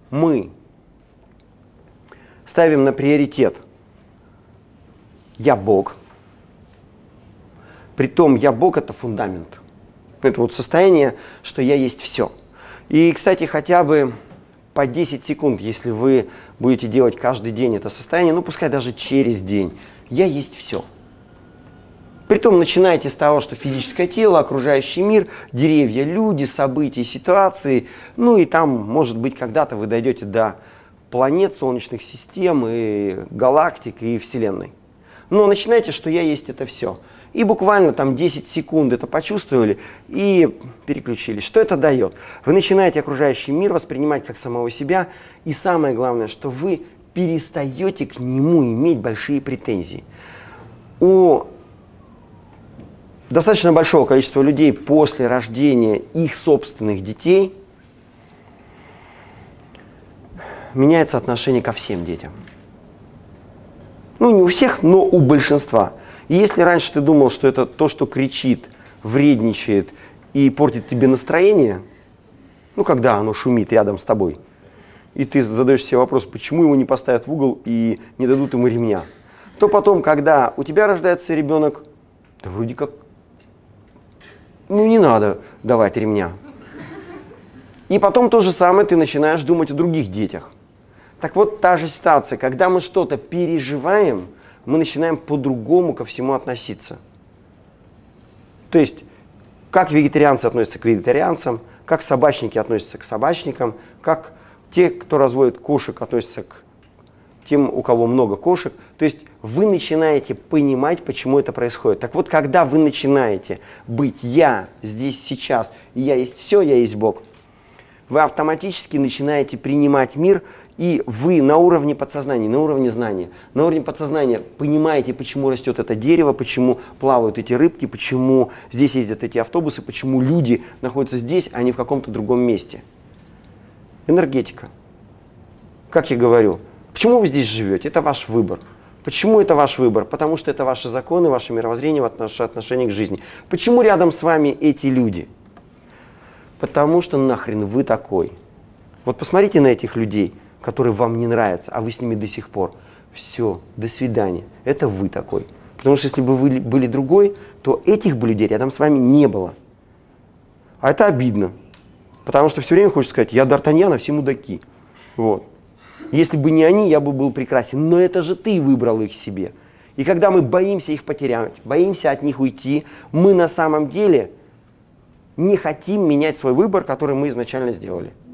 мы ставим на приоритет «я Бог», притом «я Бог» — это фундамент. Это вот состояние, что я есть все. И, кстати, хотя бы по 10 секунд, если вы будете делать каждый день это состояние, ну пускай даже через день, я есть все. Притом начинайте с того, что физическое тело, окружающий мир, деревья, люди, события, ситуации, ну и там, может быть, когда-то вы дойдете до планет, солнечных систем, и галактик, и Вселенной. Но начинайте, что я есть это все. И буквально там 10 секунд это почувствовали и переключились. Что это дает? Вы начинаете окружающий мир воспринимать как самого себя. И самое главное, что вы перестаете к нему иметь большие претензии. У достаточно большого количества людей после рождения их собственных детей меняется отношение ко всем детям. Ну, не у всех, но у большинства. И если раньше ты думал, что это то, что кричит, вредничает и портит тебе настроение, ну, когда оно шумит рядом с тобой, и ты задаешь себе вопрос, почему его не поставят в угол и не дадут ему ремня, то потом, когда у тебя рождается ребенок, да вроде как, ну, не надо давать ремня. И потом то же самое ты начинаешь думать о других детях. Так вот, та же ситуация, когда мы что-то переживаем, мы начинаем по-другому ко всему относиться. То есть, как вегетарианцы относятся к вегетарианцам, как собачники относятся к собачникам, как те, кто разводит кошек, относятся к тем, у кого много кошек. То есть, вы начинаете понимать, почему это происходит. Так вот, когда вы начинаете быть «я» здесь, сейчас, и «я есть все, я есть Бог», вы автоматически начинаете принимать мир, и вы на уровне подсознания, на уровне знания, на уровне подсознания понимаете, почему растет это дерево, почему плавают эти рыбки, почему здесь ездят эти автобусы, почему люди находятся здесь, а не в каком-то другом месте. Энергетика. Как я говорю, почему вы здесь живете? Это ваш выбор. Почему это ваш выбор? Потому что это ваши законы, ваше мировоззрение, ваше отношение к жизни. Почему рядом с вами эти люди? Потому что нахрен вы такой. Вот посмотрите на этих людей, которые вам не нравятся, а вы с ними до сих пор. Все, до свидания. Это вы такой. Потому что если бы вы были другой, то этих бы людей рядом с вами не было. А это обидно. Потому что все время хочется сказать, я Д'Артаньян, а все мудаки. Вот. Если бы не они, я бы был прекрасен. Но это же ты выбрал их себе. И когда мы боимся их потерять, боимся от них уйти, мы на самом деле не хотим менять свой выбор, который мы изначально сделали.